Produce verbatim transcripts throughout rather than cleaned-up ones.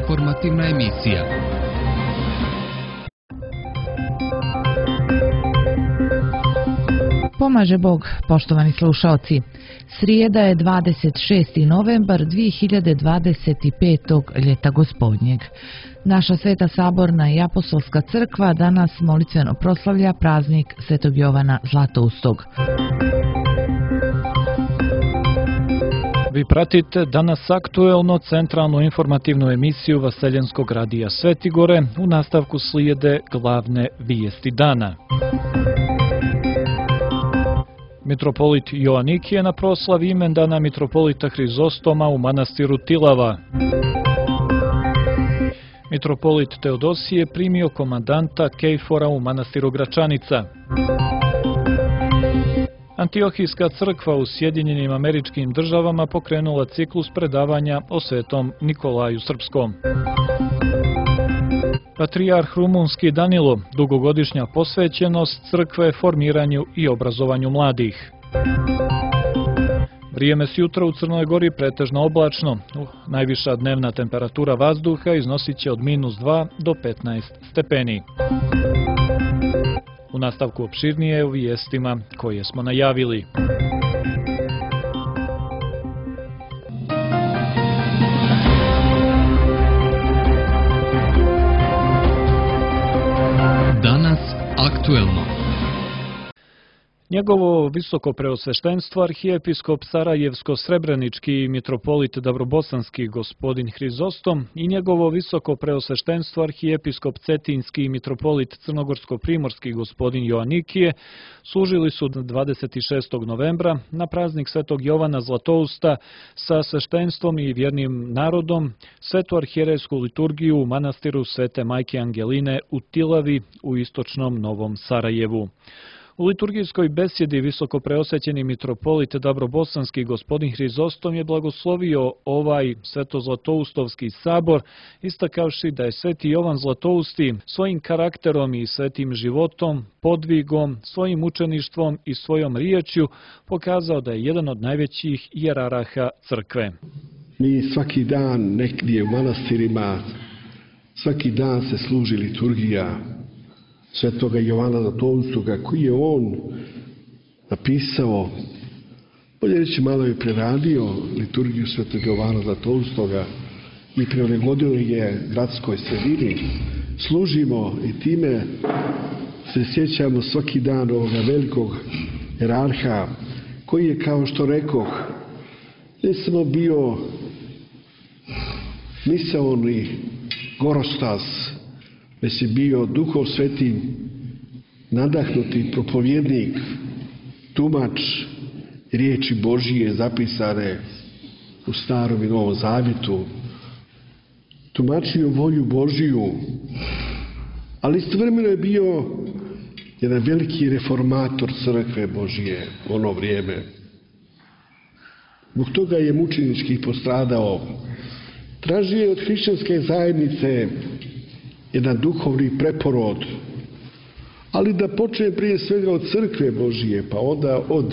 informativna emisija. Pomaže Bog, poštovani slušaoci. Srijeda je dvadeset šesti novembar dvije hiljade dvadeset pete. ljeta gospodnjeg. Naša Sveta Saborna i Apostolska crkva danas molitveno proslavlja praznik Svetog Jovana Zlatoustog. Vi pratite danas aktuelno centralnu informativnu emisiju Vaseljenskog radija Svetigore. U nastavku slijede glavne vijesti dana. Mitropolit Joanikije na proslavi imendana mitropolita Hrizostoma u manastiru Tilava. Mitropolit Teodosije primio komandanta Kejfora u manastiru Gračanica. Antiohijska crkva u Sjedinjenim Američkim Državama pokrenula ciklus predavanja o Svetom Nikolaju Srpskom. Patrijarh rumunski Danilo, dugogodišnja posvećenost crkve formiranju i obrazovanju mladih. Vrijeme s jutra u Crnoj Gori pretežno oblačno. Uh, najviša dnevna temperatura vazduha iznosit će od minus dva do petnaest stepeni. U nastavku opširnije u vijestima koje smo najavili. Danas aktuelno. Njegovo visoko preosveštenstvo arhijepiskop Sarajevsko-Srebrenički mitropolit Dabrobosanski gospodin Hrizostom i njegovo visoko preosveštenstvo arhijepiskop Cetinski mitropolit Crnogorsko-Primorski gospodin Joanikije služili su dvadeset šestog novembra na praznik Svetog Jovana Zlatousta sa sveštenstvom i vjernim narodom svetu arhijerejsku liturgiju u manastiru Svete Majke Angeline u Tilavi u istočnom Novom Sarajevu. U liturgijskoj besjedi visoko preosvećeni mitropolit Dabrobosanski gospodin Hrizostom je blagoslovio ovaj Svetozlatoustovski sabor, istakavši da je Sveti Jovan Zlatousti svojim karakterom i svetim životom, podvigom, svojim učeništvom i svojom riječju pokazao da je jedan od najvećih jeraraha crkve. Mi svaki dan negdje u manastirima, svaki dan se služi liturgija Svetoga Jovana Zlatoustoga, koji je on napisao, bolje reći malo je preradio liturgiju Svetog Jovana Zlatoustoga i prilagodio je gradskoj sredini. Služimo i time se sjećamo svaki dan ovoga velikog jerarha, koji je, kao što rekoh, ne samo bio misaoni gorostas, već je bio Duhom Svetim nadahnuti propovjednik, tumač riječi Božije zapisane u Starom i Novom Zavjetu, tumačio volju Božiju, ali istovremeno je bio jedan veliki reformator crkve Božije u ono vrijeme. Zbog toga je mučenički postradao. Tražio je od hrišćanske zajednice jedan duhovni preporod, ali da počne prije svega od crkve Božije, pa onda od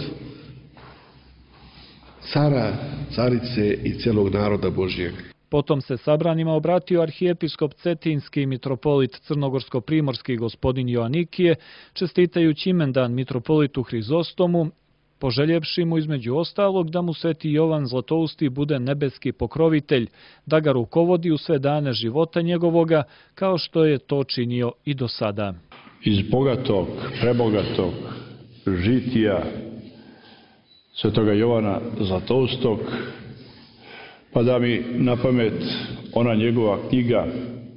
cara, carice i celog naroda Božijeg. Potom se sabranima obratio arhijepiskop Cetinski mitropolit Crnogorsko-Primorski gospodin Joanikije, čestitajući imendan mitropolitu Hrizostomu, poželjevši mu između ostalog da mu Sveti Jovan Zlatousti bude nebeski pokrovitelj, da ga rukovodi u sve dane života njegovoga, kao što je to činio i do sada. Iz bogatog, prebogatog žitija Svetoga Jovana Zlatoustog pada mi na pamet ona njegova knjiga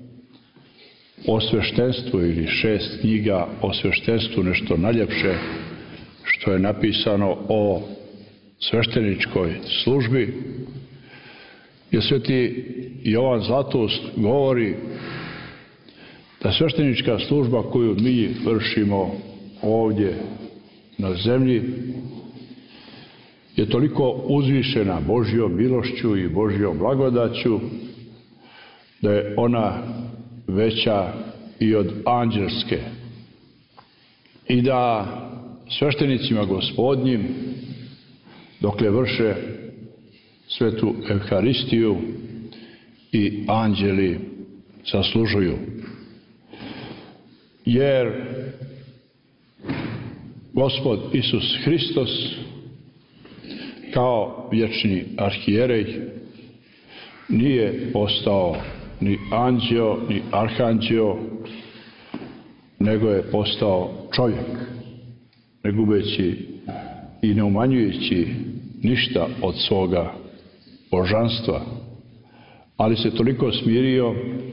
o sveštenstvu ili šest knjiga o sveštenstvu, nešto najljepše što je napisano o svešteničkoj službi, jer Sveti Jovan Zlatoust govori da sveštenička služba koju mi vršimo ovdje na zemlji je toliko uzvišena Božjom milošću i Božjom blagodaću da je ona veća i od anđelske i da sveštenicima Gospodnjim, dokle vrše svetu Evharistiju i anđeli zaslužuju. Jer Gospod Isus Hristos kao vječni arhijerej nije postao ni anđeo, ni arhanđeo, nego je postao čovjek, ne gubeći i ne umanjujući ništa od svoga božanstva, ali se toliko smirio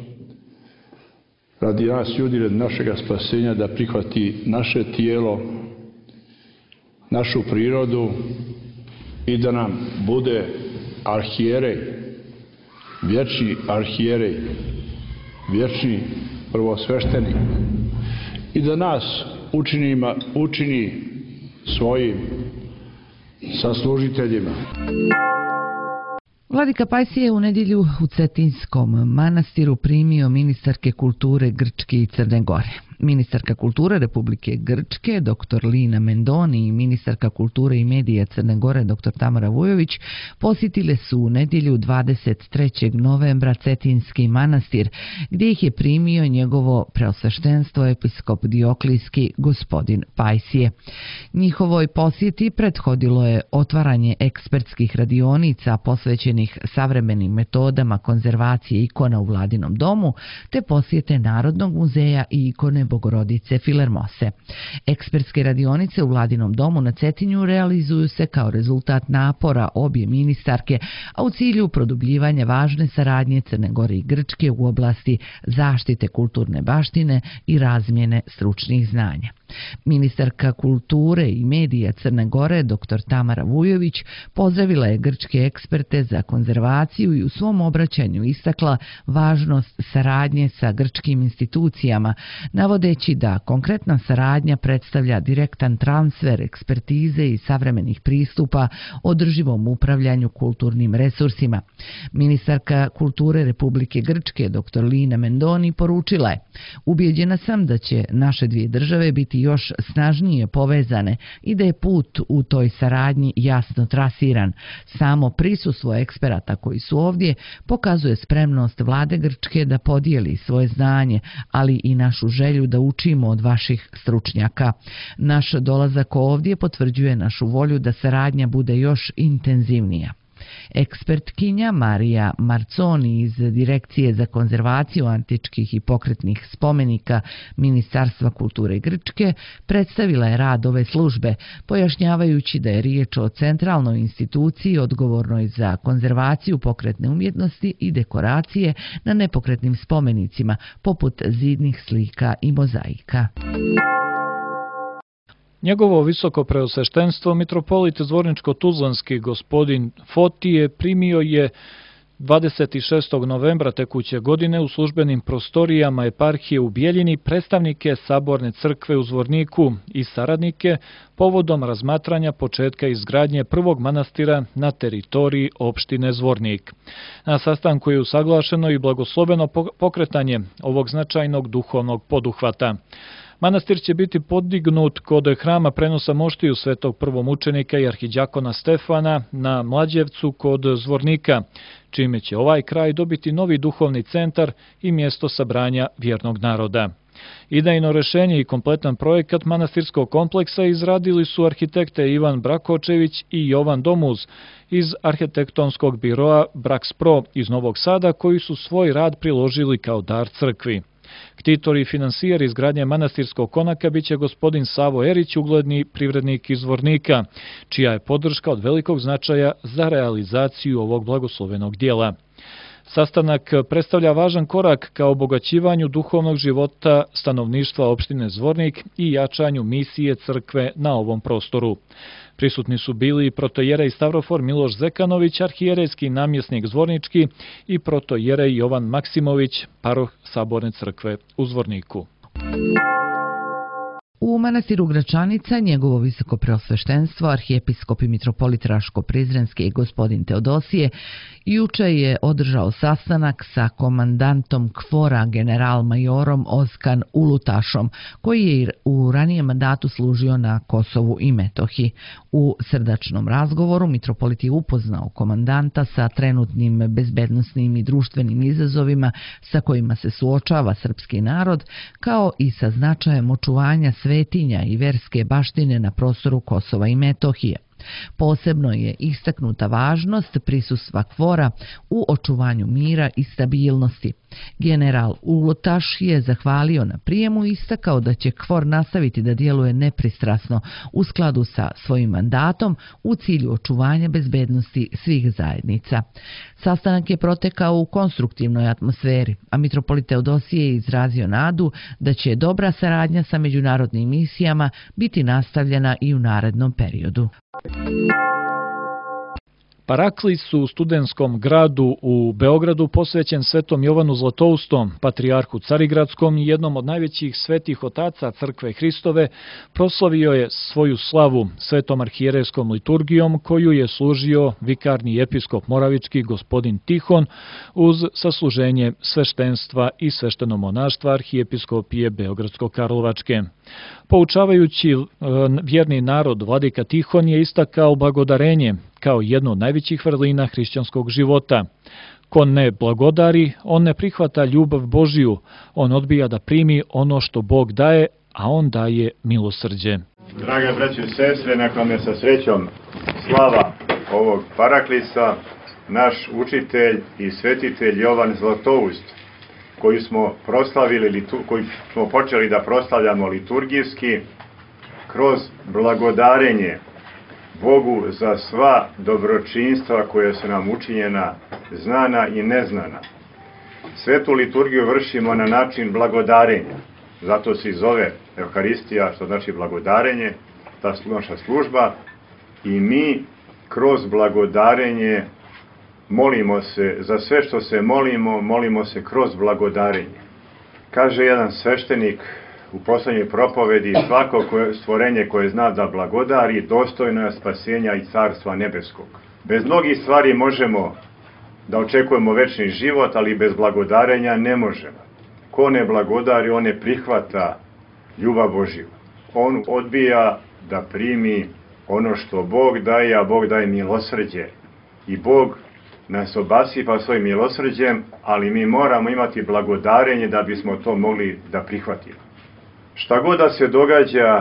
radi nas ljudi, radi našega spasenja, da prihvati naše tijelo, našu prirodu i da nam bude arhijerej, vječni arhijerej, vječni prvosveštenik i da nas učinima, učini svojim saslužiteljima. Vladika Pajsije je u nedjelju u Cetinskom manastiru primio ministarke kulture Grčke i Crne Gore. Ministarka kulture Republike Grčke, doktor Lina Mendoni, i ministarka kulture i medija Crne Gore, doktor Tamara Vujović, posjetile su u nedjelju dvadeset trećeg novembra Cetinski manastir, gdje ih je primio njegovo preosveštenstvo episkop Dioklijski gospodin Pajsije. Njihovoj posjeti prethodilo je otvaranje ekspertskih radionica posvećenih savremenim metodama konzervacije ikona u Vladinom domu, te posjete Narodnog muzeja i ikone Bogorodice Filermose. Ekspertske radionice u Vladinom domu na Cetinju realizuju se kao rezultat napora obje ministarke, a u cilju produbljivanja važne saradnje Crne Gore i Grčke u oblasti zaštite kulturne baštine i razmjene stručnih znanja. Ministarka kulture i medija Crne Gore, doktor Tamara Vujović, pozdravila je grčke eksperte za konzervaciju i u svom obraćanju istakla važnost saradnje sa grčkim institucijama, navodeći da konkretna saradnja predstavlja direktan transfer ekspertize i savremenih pristupa održivom upravljanju kulturnim resursima. Ministarka kulture Republike Grčke, doktor Lina Mendoni, poručila je: "Ubijeđena sam da će naše dvije države biti još snažnije povezane i da je put u toj saradnji jasno trasiran. Samo prisustvo eksperata koji su ovdje pokazuje spremnost vlade Grčke da podijeli svoje znanje, ali i našu želju da učimo od vaših stručnjaka. Naš dolazak ovdje potvrđuje našu volju da saradnja bude još intenzivnija." Ekspertkinja Marija Marconi iz Direkcije za konzervaciju antičkih i pokretnih spomenika Ministarstva kulture Grčke predstavila je rad ove službe, pojašnjavajući da je riječ o centralnoj instituciji odgovornoj za konzervaciju pokretne umjetnosti i dekoracije na nepokretnim spomenicima, poput zidnih slika i mozaika. Njegovo visoko preosveštenstvo mitropolit Zvorničko-Tuzlanski gospodin Fotije primio je dvadeset šestog novembra tekuće godine u službenim prostorijama eparhije u Bijeljini predstavnike Saborne crkve u Zvorniku i saradnike povodom razmatranja početka izgradnje prvog manastira na teritoriji opštine Zvornik. Na sastanku je usaglašeno i blagosloveno pokretanje ovog značajnog duhovnog poduhvata. Manastir će biti podignut kod hrama prenosa moštiju svetog prvomučenika i arhidjakona Stefana na Mlađevcu kod Zvornika, čime će ovaj kraj dobiti novi duhovni centar i mjesto sabranja vjernog naroda. Idejno rešenje i kompletan projekat manastirskog kompleksa izradili su arhitekte Ivan Brakočević i Jovan Domuz iz arhitektonskog biroa Brakspro iz Novog Sada, koji su svoj rad priložili kao dar crkvi. Ktitor i finansijer izgradnje manastirskog konaka biće gospodin Savo Erić, ugledni privrednik iz Zvornika, čija je podrška od velikog značaja za realizaciju ovog blagoslovenog dijela. Sastanak predstavlja važan korak ka obogaćivanju duhovnog života stanovništva opštine Zvornik i jačanju misije crkve na ovom prostoru. Prisutni su bili i protojerej Stavrofor Miloš Zekanović, arhijerejski namjesnik Zvornički, i protojerej Jovan Maksimović, paroh Saborne crkve u Zvorniku. U manastiru Gračanica njegovo visoko preosveštenstvo, arhijepiskop i mitropolit Raško-Prizrenski gospodin Teodosije, juče je održao sastanak sa komandantom KFOR-a general-majorom Ozkan Ulutašom, koji je u ranijem mandatu služio na Kosovu i Metohiji. U srdačnom razgovoru mitropolit je upoznao komandanta sa trenutnim bezbednosnim i društvenim izazovima sa kojima se suočava srpski narod, kao i sa značajem očuvanja svetinja i verske baštine na prostoru Kosova i Metohije. Posebno je istaknuta važnost prisustva KFOR-a u očuvanju mira i stabilnosti. General Ulutaš je zahvalio na prijemu i istakao da će KFOR nastaviti da djeluje nepristrasno u skladu sa svojim mandatom u cilju očuvanja bezbednosti svih zajednica. Sastanak je protekao u konstruktivnoj atmosferi, a mitropolit Teodosije je izrazio nadu da će dobra saradnja sa međunarodnim misijama biti nastavljena i u narednom periodu. Paraklis u studentskom gradu u Beogradu posvećen Svetom Jovanu Zlatoustom, patrijarhu Carigradskom i jednom od najvećih svetih otaca Crkve Hristove, proslavio je svoju slavu svetom arhijerejskom liturgijom koju je služio vikarni episkop Moravički gospodin Tihon uz sasluženje sveštenstva i sveštenomonaštva arhijepiskopije Beogradsko-Karlovačke. Poučavajući vjerni narod, vladika Tihon je istakao blagodarenje kao jednu od najvećih vrlina hrišćanskog života. Ko ne blagodari, on ne prihvata ljubav Božiju, on odbija da primi ono što Bog daje, a on daje milosrđe. Draga braćo i sestre, nakon me sa srećom slava ovog Paraklisa, naš učitelj i svetitelj Jovan Zlatoust, koju smo proslavili, koju smo počeli da proslavljamo liturgijski, kroz blagodarenje Bogu za sva dobročinstva koja su nam učinjena, znana i neznana. Svetu liturgiju vršimo na način blagodarenja. Zato se i zove Euharistija, što znači blagodarenje, ta naša služba. I mi kroz blagodarenje molimo se, za sve što se molimo, molimo se kroz blagodarenje. Kaže jedan sveštenik u poslednjoj propovedi, svako koje, stvorenje koje zna da blagodari, dostojno je spasenja i carstva nebeskog. Bez mnogih stvari možemo da očekujemo večni život, ali bez blagodarenja ne možemo. Ko ne blagodari, on ne prihvata ljubav Božju. On odbija da primi ono što Bog daje, a Bog daje milosrđe. I Bog nas obasipa svojim milosrđem, ali mi moramo imati blagodarenje da bismo to mogli da prihvatimo. Šta god da se događa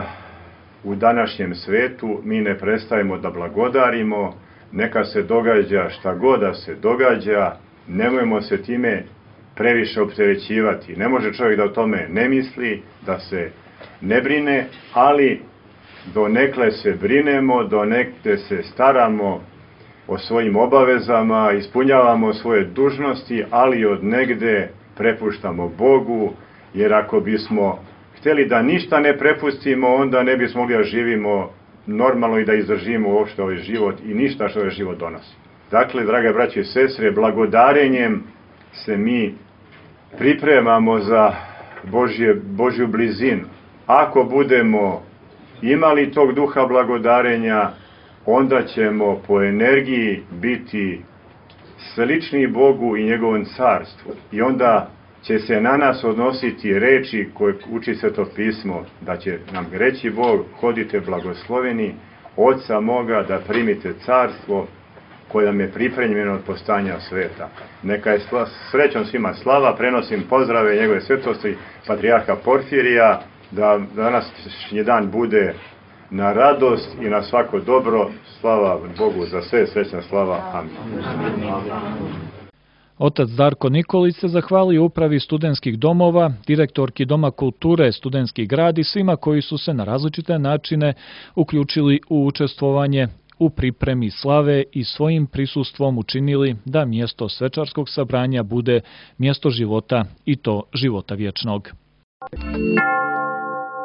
u današnjem svetu, mi ne prestajemo da blagodarimo, neka se događa šta god da se događa, nemojmo se time previše opterećivati. Ne može čovjek da o tome ne misli, da se ne brine, ali donekle se brinemo, donekle se staramo o svojim obavezama, ispunjavamo svoje dužnosti, ali od negde prepuštamo Bogu, jer ako bismo htjeli da ništa ne prepustimo, onda ne bismo mogli da živimo normalno i da izdržimo uopšte ovaj život i ništa što ovaj život donosi. Dakle, drage braće i sestre, blagodarenjem se mi pripremamo za Božje, Božju blizinu. Ako budemo imali tog duha blagodarenja, onda ćemo po energiji biti slični Bogu i njegovom carstvu. I onda će se na nas odnositi reči koje uči Sveto pismo, da će nam reći Bog, hodite blagosloveni Oca moga da primite carstvo koje nam je pripremljeno od postanja sveta. Neka je sla, srećom svima slava, prenosim pozdrave njegove svetosti patrijarha Porfirija, da danas dan bude na radost i na svako dobro. Slava Bogu za sve, srećna slava. Amin. Otac Darko Nikolić se zahvalio upravi studentskih domova, direktorki Doma kulture Studentski grad i svima koji su se na različite načine uključili u učestvovanje u pripremi slave i svojim prisustvom učinili da mjesto svečarskog sabranja bude mjesto života i to života vječnog.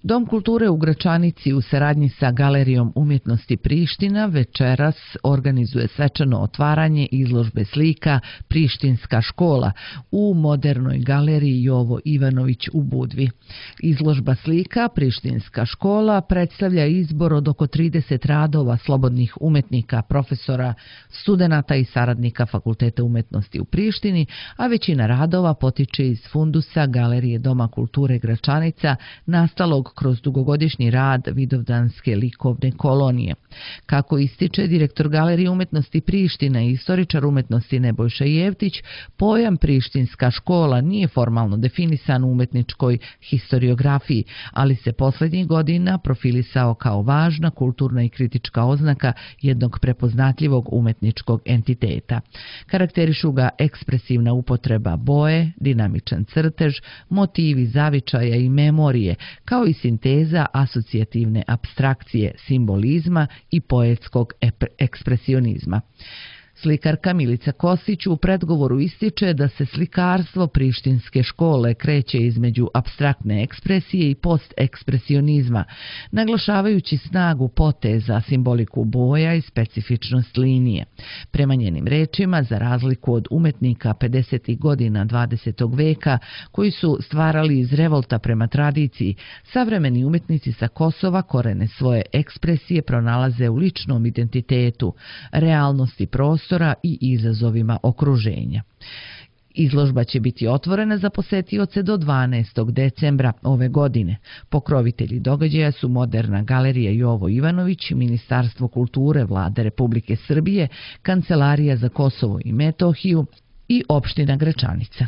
Dom kulture u Gračanici u saradnji sa Galerijom umjetnosti Priština večeras organizuje svečano otvaranje izložbe slika Prištinska škola u modernoj galeriji Jovo Ivanović u Budvi. Izložba slika Prištinska škola predstavlja izbor od oko trideset radova slobodnih umetnika, profesora, studenata i saradnika Fakulteta umjetnosti u Prištini, a većina radova potiče iz fundusa Galerije Doma kulture Gračanica, nastalog kroz dugogodišnji rad Vidovdanske likovne kolonije. Kako ističe direktor Galerije umjetnosti Priština i istoričar umjetnosti Nebojša Jevtić, pojam Prištinska škola nije formalno definisan u umetničkoj historiografiji, ali se posljednjih godina profilisao kao važna kulturna i kritička oznaka jednog prepoznatljivog umetničkog entiteta. Karakterišu ga ekspresivna upotreba boje, dinamičan crtež, motivi zavičaja i memorije, kao i sinteza asocijativne apstrakcije, simbolizma i poetskog ekspresionizma. Slikarka Milica Kostić u predgovoru ističe da se slikarstvo Prištinske škole kreće između apstraktne ekspresije i postekspresionizma, naglašavajući snagu poteza, simboliku boja i specifičnost linije. Prema njenim rečima, za razliku od umetnika pedesetih godina dvadesetog veka, koji su stvarali iz revolta prema tradiciji, savremeni umetnici sa Kosova korene svoje ekspresije pronalaze u ličnom identitetu, realnosti prostora i izazovima okruženja. Izložba će biti otvorena za posetioce do dvanaestog decembra ove godine. Pokrovitelji događaja su Moderna galerija Jovo Ivanović, Ministarstvo kulture Vlade Republike Srbije, Kancelarija za Kosovo i Metohiju i opština Gračanica.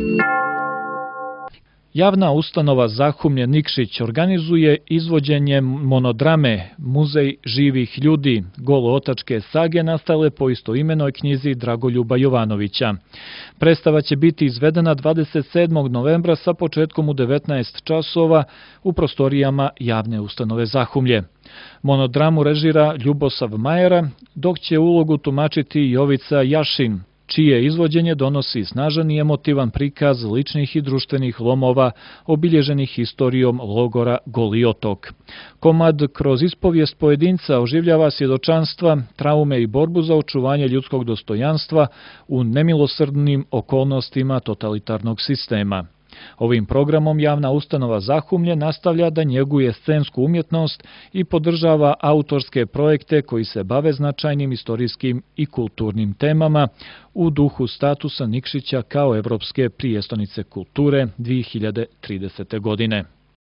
Javna ustanova Zahumlje Nikšić organizuje izvođenje monodrame Muzej živih ljudi, golootačke sage nastale po istoimenoj knjizi Dragoljuba Jovanovića. Predstava će biti izvedena dvadeset sedmog novembra sa početkom u devetnaest časova u prostorijama javne ustanove Zahumlje. Monodramu režira Ljubosav Majera, dok će ulogu tumačiti Jovica Jašin, čije izvođenje donosi snažan i emotivan prikaz ličnih i društvenih lomova obilježenih historijom logora Goli otok. Komad kroz ispovijest pojedinca oživljava svjedočanstva, traume i borbu za očuvanje ljudskog dostojanstva u nemilosrdnim okolnostima totalitarnog sistema. Ovim programom javna ustanova Zahumlje nastavlja da njeguje scensku umjetnost i podržava autorske projekte koji se bave značajnim istorijskim i kulturnim temama u duhu statusa Nikšića kao evropske prijestolnice kulture dvije hiljade tridesete. godine.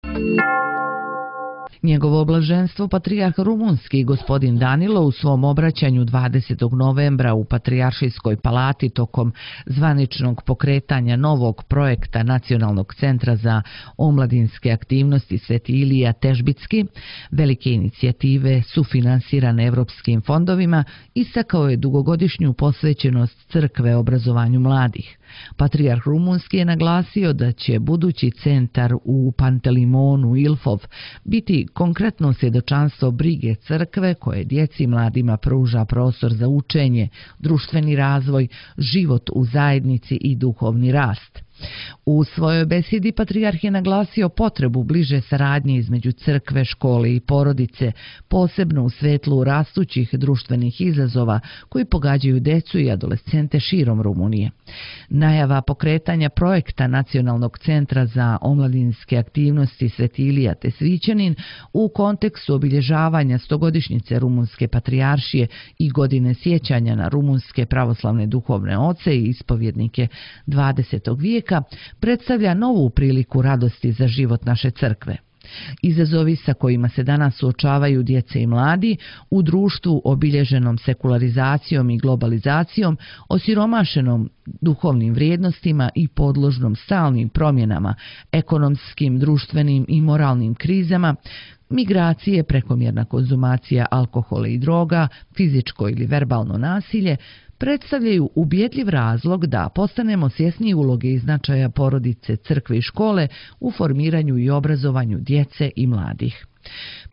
Njegovo oblaženstvo patrijarh rumunski gospodin Danilo u svom obraćanju dvadesetog novembra u Patrijaršijskoj palati tokom zvaničnog pokretanja novog projekta Nacionalnog centra za omladinske aktivnosti Sveti Ilija Težbicki, velike inicijative sufinansirane evropskim fondovima, istakao je dugogodišnju posvećenost crkve obrazovanju mladih. Patrijarh rumunski je naglasio da će budući centar u Pantelimonu Ilfov biti konkretno svjedočanstvo brige crkve koje djeci i mladima pruža prostor za učenje, društveni razvoj, život u zajednici i duhovni rast. U svojoj besedi patrijarh je naglasio potrebu bliže saradnje između crkve, škole i porodice, posebno u svetlu rastućih društvenih izazova koji pogađaju decu i adolescente širom Rumunije. Najava pokretanja projekta Nacionalnog centra za omladinske aktivnosti Sveti Ilija Tesvićanin u kontekstu obilježavanja stogodišnjice Rumunske patrijaršije i godine sjećanja na rumunske pravoslavne duhovne oce i ispovjednike dvadesetog vijeka predstavlja novu priliku radosti za život naše crkve. Izazovi sa kojima se danas suočavaju djece i mladi u društvu obilježenom sekularizacijom i globalizacijom, osiromašenom duhovnim vrijednostima i podložnom stalnim promjenama, ekonomskim, društvenim i moralnim krizama, migracije, prekomjerna konzumacija alkohola i droga, fizičko ili verbalno nasilje, predstavljaju ubjedljiv razlog da postanemo svjesni uloge i značaja porodice, crkve i škole u formiranju i obrazovanju djece i mladih.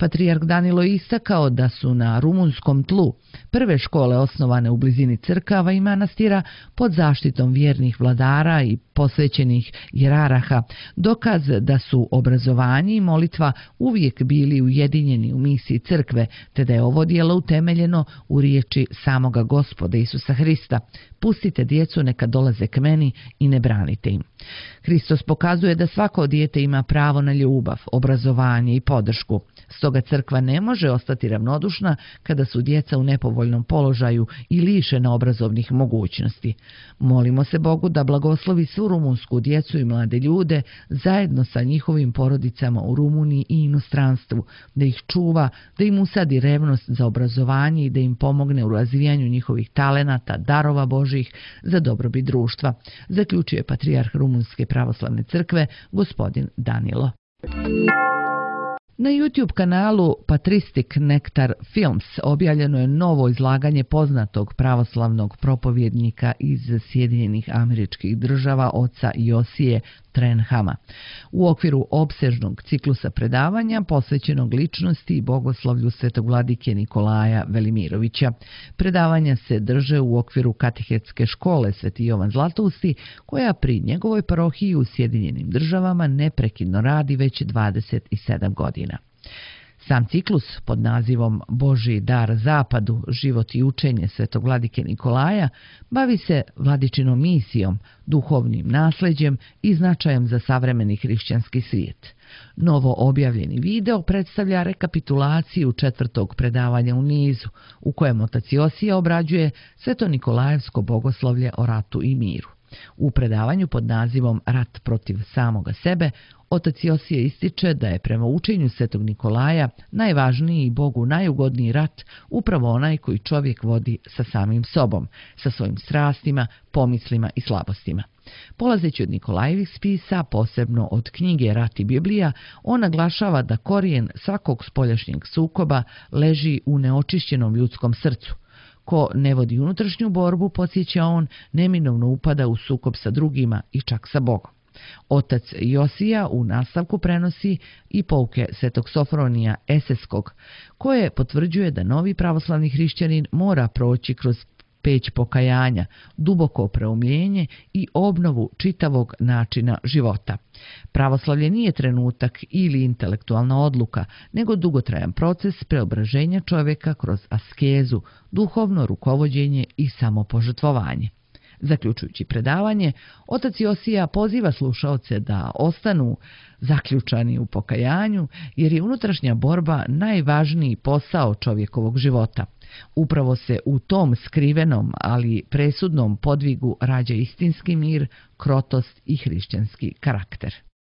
Patrijarh Danilo je istakao da su na rumunskom tlu prve škole osnovane u blizini crkava i manastira pod zaštitom vjernih vladara i posvećenih jeraraha, dokaz da su obrazovanje i molitva uvijek bili ujedinjeni u misiji crkve, te da je ovo djelo utemeljeno u riječi samoga Gospoda Isusa Hrista: pustite djecu neka dolaze k meni i ne branite im. Hristos pokazuje da svako dijete ima pravo na ljubav, obrazovanje i podršku. Stoga crkva ne može ostati ravnodušna kada su djeca u nepovoljnom položaju i lišena obrazovnih mogućnosti. Molimo se Bogu da blagoslovi svu rumunsku djecu i mlade ljude zajedno sa njihovim porodicama u Rumuniji i inostranstvu, da ih čuva, da im usadi revnost za obrazovanje i da im pomogne u razvijanju njihovih talenata, darova Božjih za dobrobit društva, zaključuje patrijarh Rumunske pravoslavne crkve gospodin Danilo. Na YouTube kanalu Patristic Nectar Films objavljeno je novo izlaganje poznatog pravoslavnog propovjednika iz Sjedinjenih Američkih Država, oca Josije Trenhama, u okviru opsežnog ciklusa predavanja posvećenog ličnosti i bogoslovlju svetog vladike Nikolaja Velimirovića. Predavanja se drže u okviru katehetske škole Sveti Jovan Zlatousti, koja pri njegovoj parohiji u Sjedinjenim Državama neprekidno radi već dvadeset sedam godina. Sam ciklus pod nazivom Božji dar zapadu, život i učenje svetog vladike Nikolaja bavi se vladičinom misijom, duhovnim nasljeđem i značajem za savremeni hrišćanski svijet. Novo objavljeni video predstavlja rekapitulaciju četvrtog predavanja u nizu, u kojem otac Josija obrađuje sveto Nikolajevsko bogoslovlje o ratu i miru. U predavanju pod nazivom Rat protiv samoga sebe, otac Josije ističe da je prema učenju svetog Nikolaja najvažniji i Bogu najugodniji rat upravo onaj koji čovjek vodi sa samim sobom, sa svojim strastima, pomislima i slabostima. Polazeći od Nikolajevih spisa, posebno od knjige Rat i Biblija, on naglašava da korijen svakog spoljašnjeg sukoba leži u neočišćenom ljudskom srcu. Ko ne vodi unutrašnju borbu, podsjeća on, neminovno upada u sukob sa drugima i čak sa Bogom. Otac Josija u nastavku prenosi i pouke svetog Sofronija Eseskog, koje potvrđuje da novi pravoslavni hrišćanin mora proći kroz peć pokajanja, duboko preumljenje i obnovu čitavog načina života. Pravoslavlje nije trenutak ili intelektualna odluka, nego dugotrajan proces preobraženja čovjeka kroz askezu, duhovno rukovođenje i samopožrtvovanje. Zaključujući predavanje, otac Josija poziva slušaoce da ostanu zaključani u pokajanju, jer je unutrašnja borba najvažniji posao čovjekovog života. Upravo se u tom skrivenom, ali presudnom podvigu rađa istinski mir, krotost i hrišćanski karakter.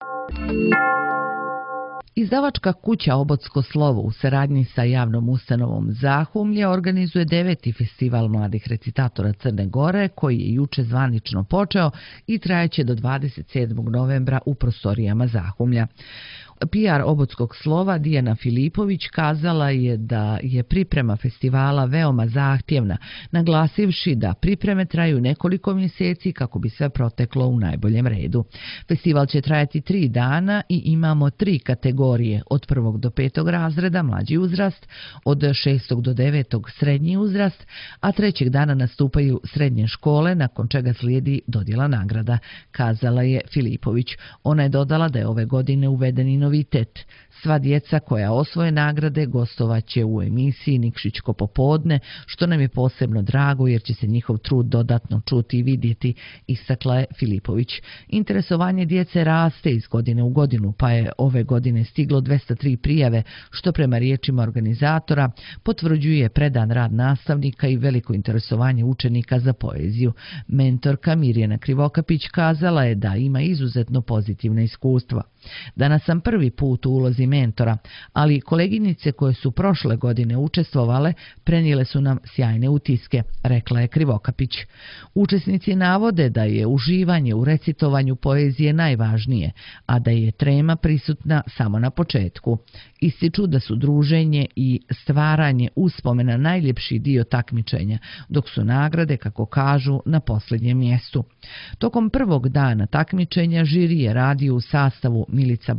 Izdavačka kuća Obotsko slovo u saradnji sa javnom ustanovom Zahumlje organizuje deveti festival mladih recitatora Crne Gore, koji je juče zvanično počeo i trajeće do dvadeset sedmog novembra u prostorijama Zahumlja. P R Obotskog slova Dijana Filipović kazala je da je priprema festivala veoma zahtjevna, naglasivši da pripreme traju nekoliko mjeseci kako bi sve proteklo u najboljem redu. Festival će trajati tri dana i imamo tri kategorije, od prvog do petog razreda mlađi uzrast, od šestog do devetog srednji uzrast, a trećeg dana nastupaju srednje škole, nakon čega slijedi dodjela nagrada, kazala je Filipović. Ona je dodala da je ove godine uveden i novitet. Sva djeca koja osvoje nagrade gostovaće u emisiji Nikšićko popodne, što nam je posebno drago jer će se njihov trud dodatno čuti i vidjeti, istakla je Filipović. Interesovanje djece raste iz godine u godinu, pa je ove godine stiglo dvjesto tri prijave, što prema riječima organizatora potvrđuje predan rad nastavnika i veliko interesovanje učenika za poeziju. Mentorka Mirjana Krivokapić kazala je da ima izuzetno pozitivna iskustva. Danas sam prvi put u ulozi mentora, ali koleginice koje su prošle godine učestvovale prenijele su nam sjajne utiske, rekla je Krivokapić. Učesnici navode da je uživanje u recitovanju poezije najvažnije, a da je trema prisutna samo na početku. Ističu da su druženje i stvaranje uspomena najljepši dio takmičenja, dok su nagrade, kako kažu, na posljednjem mjestu. Tokom prvog dana takmičenja žiri je radio u sastavu Milica Bakrač,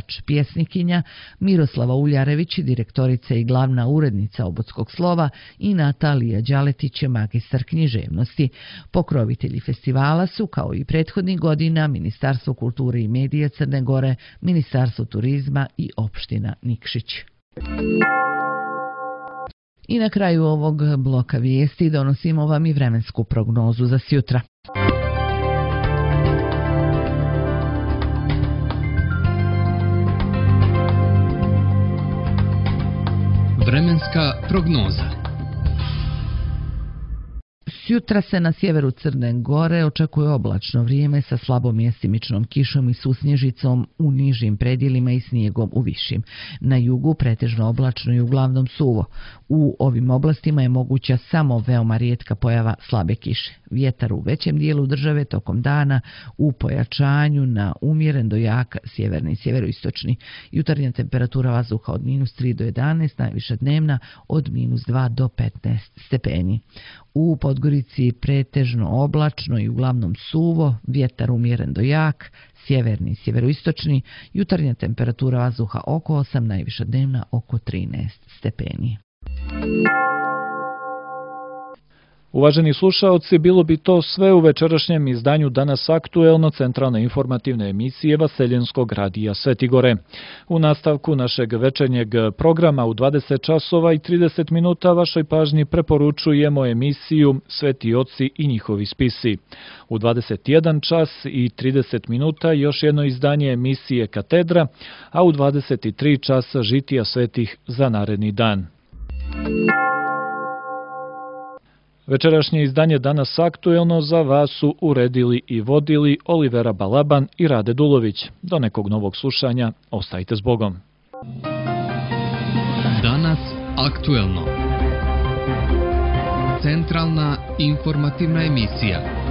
pevač, pjesnikinja, Miroslava Uljarević, direktorica i glavna urednica Obodskog slova, i Natalija Đaletić, magistar književnosti. Pokrovitelji festivala su, kao i prethodnih godina, Ministarstvo kulture i medija Crne Gore, Ministarstvo turizma i opština Nikšić. I na kraju ovog bloka vijesti donosimo vam i vremensku prognozu za sjutra. Vremenska prognoza. Sjutra se na sjeveru Crne Gore očekuje oblačno vrijeme sa slabom mjestimičnom kišom i susnježicom u nižim predjelima i snijegom u višim. Na jugu pretežno oblačno i uglavnom suvo. U ovim oblastima je moguća samo veoma rijetka pojava slabe kiše. Vjetar u većem dijelu države tokom dana u pojačanju na umjeren do jak sjeverni i sjeveroistočni. Jutarnja temperatura vazduha od minus tri do jedanaest, najviša dnevna od minus dva do petnaest stepeni. U Podgorici pretežno oblačno i uglavnom suvo, vjetar umjeren do jak, sjeverni i sjeveroistočni, jutarnja temperatura vazduha oko osam, najviša dnevna oko trinaest stepeni. Uvaženi slušaoci, bilo bi to sve u večerašnjem izdanju Danas aktuelno centralne informativne emisije Vaseljenskog radija Svetigore. U nastavku našeg večernjeg programa u dvadeset časova i trideset minuta vašoj pažnji preporučujemo emisiju Sveti oci i njihovi spisi. U dvadeset jedan čas i trideset minuta još jedno izdanje emisije Katedra, a u dvadeset tri časa žitija svetih za naredni dan. Večerašnje izdanje Danas aktuelno za vas su uredili i vodili Olivera Balaban i Rade Dulović. Do nekog novog slušanja, ostajte s Bogom. Danas aktuelno. Centralna informativna emisija.